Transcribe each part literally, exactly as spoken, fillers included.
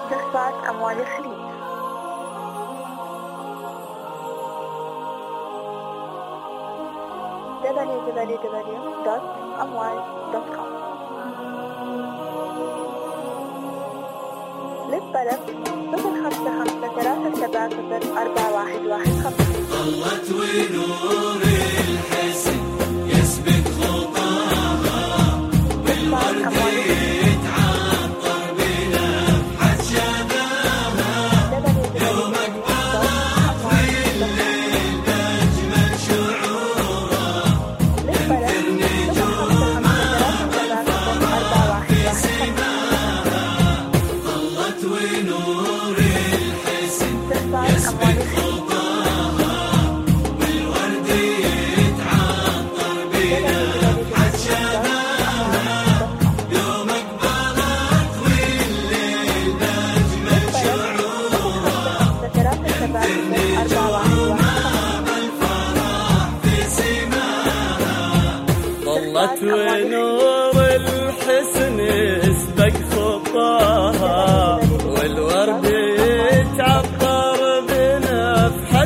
استخفاف أموال الخليج. دبليو دبليو دبليو دوت أموال دوت كوم. للطلب صفر خمسة خمسة ثلاثة سبعة صفر أربعة واحد واحد خمسة. ظلت ونور الحسن يسبق خطاها بالورد يتعطر بنفحة شذاها يوم أقبلت والليل بأجمل شعوره تنثرني جوها بالفرح في سماها. ظلت ونور الحسن يسبق خطاها بالورد يتعطر بنفحة شذاها يوم أقبلت والليل بأجمل شعوره تنثرني جوها بالفرح في سماها. ظلت ونور الحسن يسبق خطاها والورد يتعطر بنفحة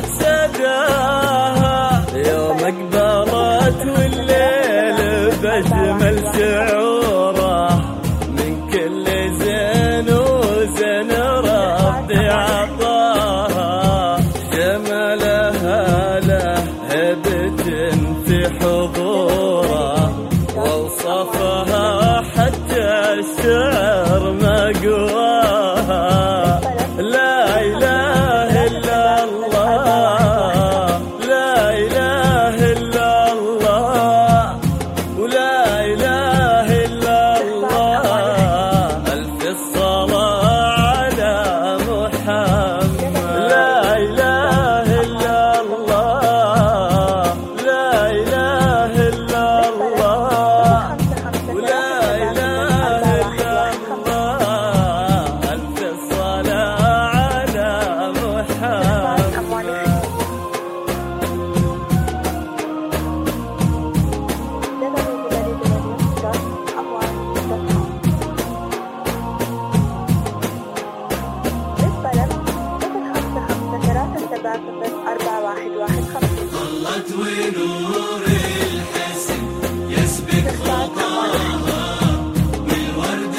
سداها يوم أقبلت والليل بأجمل شعوره من كل زين وزين ربي عطاها. جمالها له هبة في حضوره ووصفها حتى الشعر ما قواها. لا إله إلا الله لا إله إلا الله ولا إله إلا الله. ألف الصلاة على محمد. لا إله إلا الله لا إله إلا الله ولا إله إلا الله. ألف الصلاة على محمد. ظلت ونور الحسن يسبق خطاها بالورد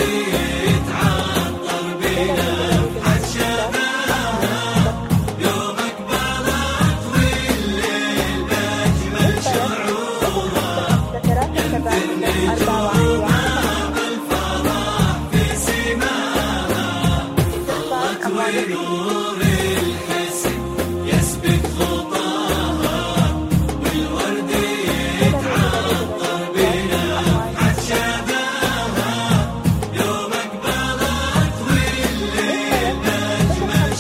يتعطر بنفحة شذاها يوم أقبلت والليل بأجمل شعوره تنثرني جوها بالفرح في سماها. ظلت ونور الحسن يسبق خطاها بالورد يتعطر بنفحة شذاها يوم أقبلت والليل بأجمل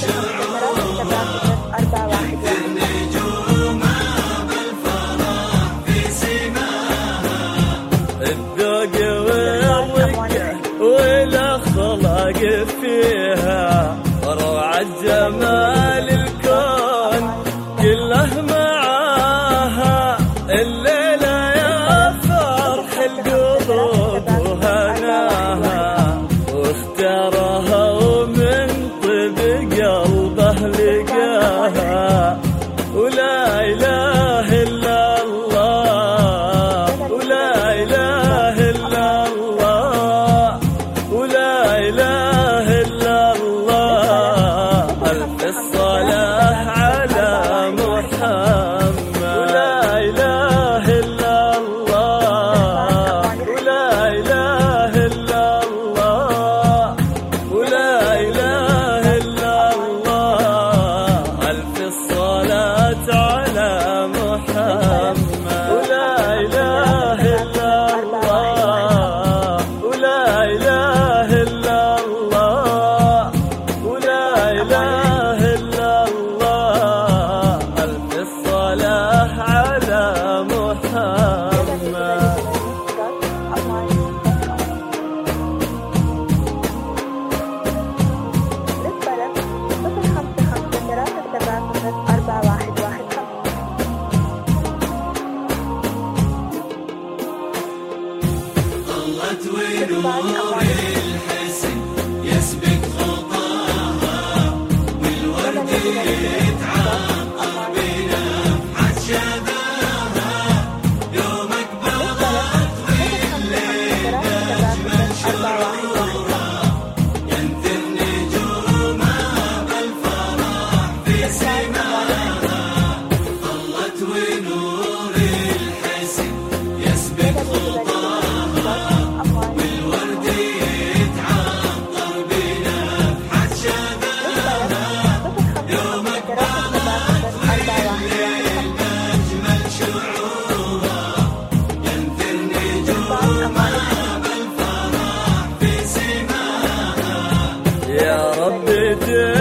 شعوره تنثرني جوها بالفرح في سماها. الذوق والرقة والأخلاق فيها روعة جمال الكون كله معاها. الليلة يا فرح القلوب وهناها واختارها ومن طيب قلبه لقاها. ولا إله إلا الله ولا إله إلا الله ولا إله إلا الله. ألف الصلاة على محمد. ولا إله إلا الله ولا إله إلا الله ولا إله إلا الله. ألف الصلاة على محمد. ولا إله إلا الله ولا إله إلا الله ولا إله إلا الله. ألف الصلاة على محمد. ظلت ونور الحسن يسبق خطاها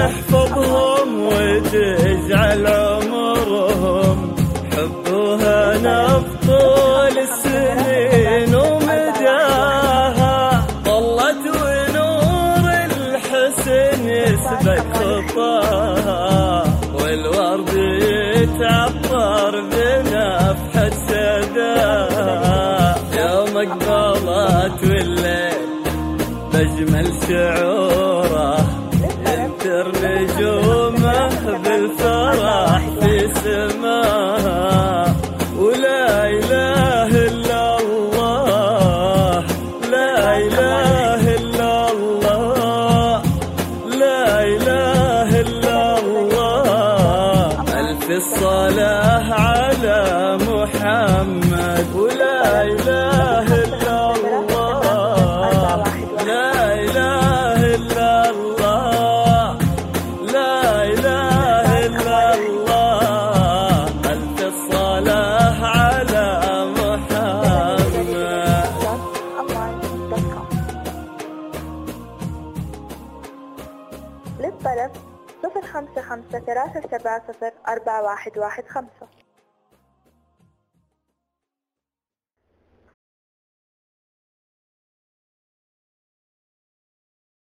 تحفظهم وتجعل عمرهم حبوها نبطول السنين ومداها، ظلت ونور الحسن يسبق خطاها، والورد يتعطر بنفحة سداها. يوم اقبلت والليل بأجمل شعوره ينثر نجومه بالفرح في سماها، ولا إله إلا الله، لا إله إلا الله، لا إله إلا الله. ألف الصلاة على محمد، ولا إله إلا الله، لا إله إلا الله، لا إله إلا الله. ألف الصلاة على محمد. للطلب صفر خمسة خمسة ثلاثة سبعة صفر أربعة واحد واحد خمسة.